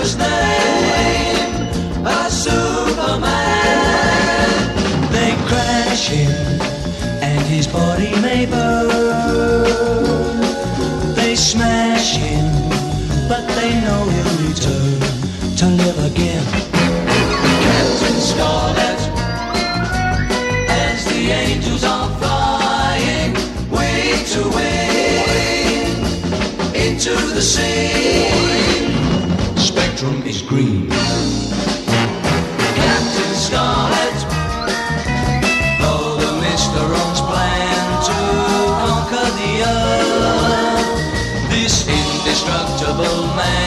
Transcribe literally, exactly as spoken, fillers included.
his name, a Superman. They crash him and his body may burn. They smash him, but they know he'll return to live again. Captain Scarlet, as the angels are flying wing to wing into the sea. Spectrum is green. Captain Scarlet, oh, the Mister Wrong's plan to conquer the earth. This indestructible man